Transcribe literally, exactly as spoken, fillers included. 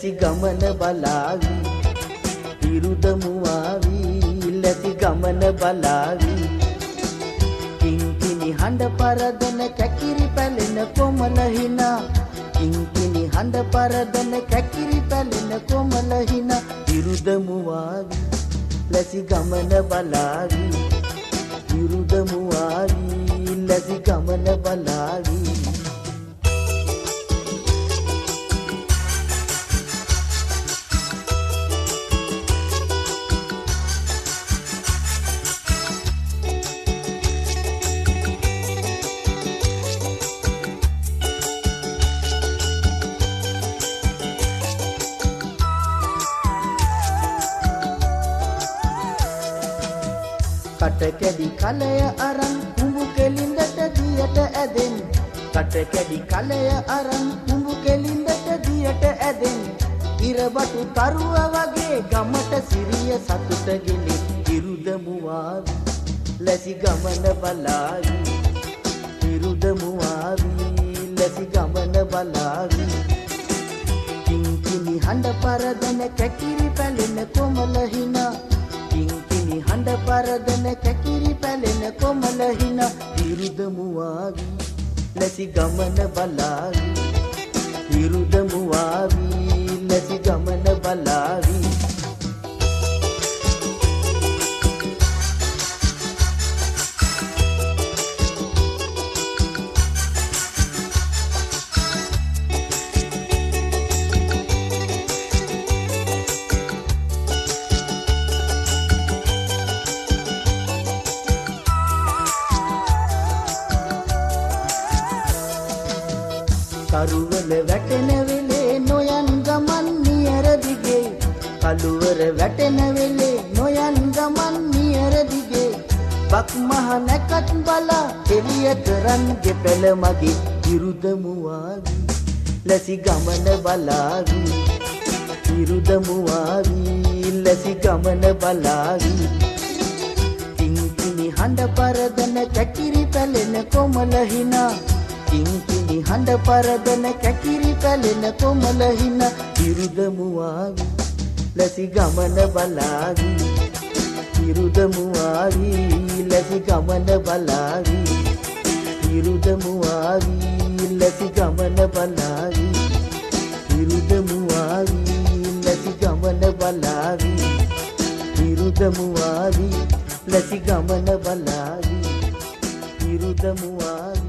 ලැසි ගමන බලාවි ඉරුදමුවාවි ලැසි ගමන බලාවි කිංකිණි හඬ පරදන කැකිරි පැලෙන කොමල හිනා කිංකිණි හඬ පරදන කැකිරි පැලෙන කොමල හිනා ඉරුදමුවාවි ලැසි ගමන බලාවි ඉරුදමුවාවි ලැසි ගමන බලාවි කටකැඩි කලය අරන් කුඹු කෙලින්දට දියට ඇදෙන් කටකැඩි කලය අරන් කුඹු කෙලින්දට දියට ඇදෙන් ඉරබටු තරුව වගේ ගමට සිරිය සතුට ගෙලි ඉරුදමුවාවි ලැසි ගමන බලාවි ඉරුදමුවාවි ලැසි ගමන බලාවි කිංකිණි හඬ පරදන කැකිරි පැලෙන කොමල හිනා කිංකිණි හඬ පරදන කැකිරි පැලෙන කොමල හිනා ඉරුදමුවාවි ලැසි ගමන බලාවි ඉරුදමුවාවි ලැසි ගමන බලාවි කරුවල වැටෙන වෙලේ නොයන් ගමන් නියර දිගේ කළුවර වැටෙන වෙලේ නොයන් ගමන් නියර දිගේ බක් මහ නැකත් බලා එළිය කරන් ගෙපෙළ මගේ ඉරුදමුවාවි ලැසි ගමන බලාවි ඉරුදමුවාවි ලැසි ගමන බලාවි කිංකිණි හඬ පරදන කැකිරි පැලෙන කොමල හිනා කිංකිණි හඬ පරදන කැකිරි පැලෙන කොමල හිනා ඉරුදමුවාවි ලැසි ගමන බලාවි ඉරුදමුවාවි ලැසි ගමන බලාවි ඉරුදමුවාවි ලැසි ගමන බලාවි ඉරුදමුවාවි ලැසි ගමන බලාවි ඉරුදමුවාවි ලැසි ගමන බලාවි ඉරුදමුවාවි